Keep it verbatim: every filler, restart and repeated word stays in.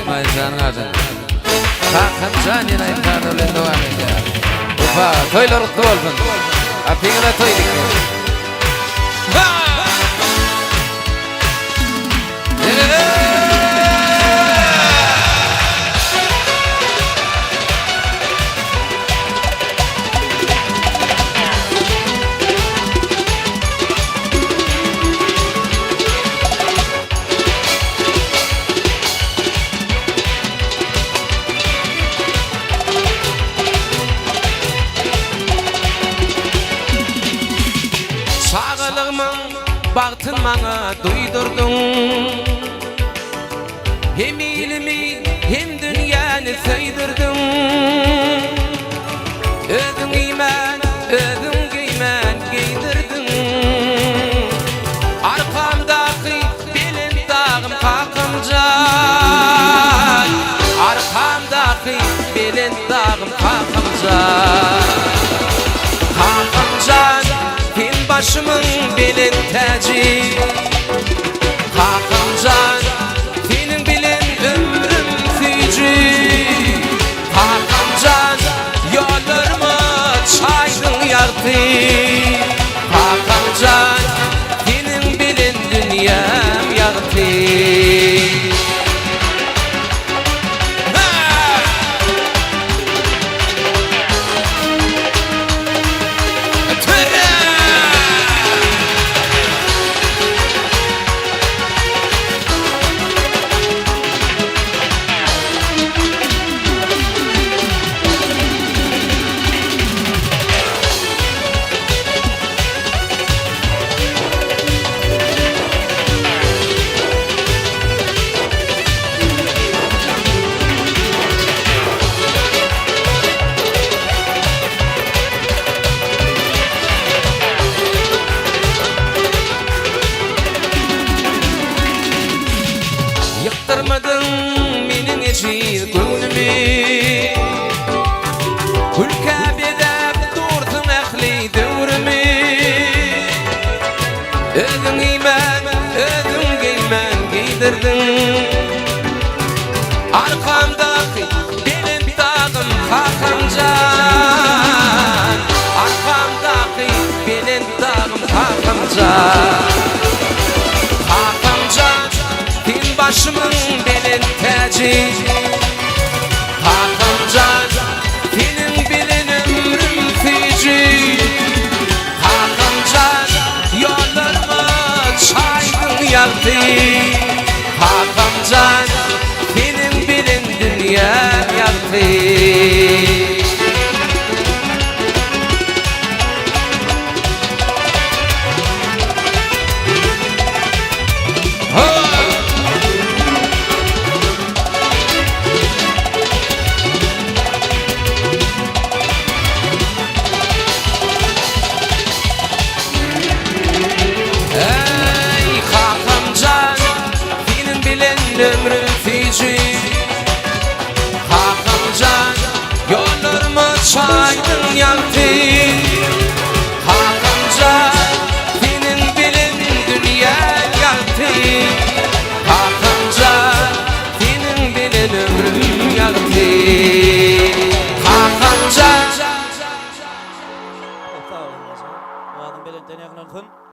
İsmail Can'ın adını. Hakan Can yine imkanlarıyla devam ediyor. Ufa, toylar kutlu olsun. Apingine toy dikkat. Baktın bana duydurdun, hem ilimi hem dünyanı söydürdün. Ödün giymen, ödün giymen giydirdin. Arkamdaki belin dağım kalkımcan, arkamdaki belin dağım kalkımcan. Kalkımcan fin başımın belin tacı. Hakancan senin bilin ömrüm fücü. Hakancan yollarımı çaydın yaktı. Hakancan senin bilin dünyam yaktı. Yıktırmadın menin için gönlümü. Hülka bedep durdun ehli devrimi. Ödün giymen, ödün giymen giydirdin. Arkamdaki benim dağım Hakancan. Arkamdaki benim dağım Hakancan. Başımın belin tacı. Hakancan senin bilin ömrüm fücü. Hakancan yollarımı çaydın yaktı. Hakancan senin bilin dünyam yaktı. Ömrüm fücü. Hakancan yollarımı çaydın yaktı. Hakancan senin bilin dünya yaktı. Hakancan senin bilin ömrüm yaktı. Hakancan. Sağ olun. Bu adam belirten yakın olsun.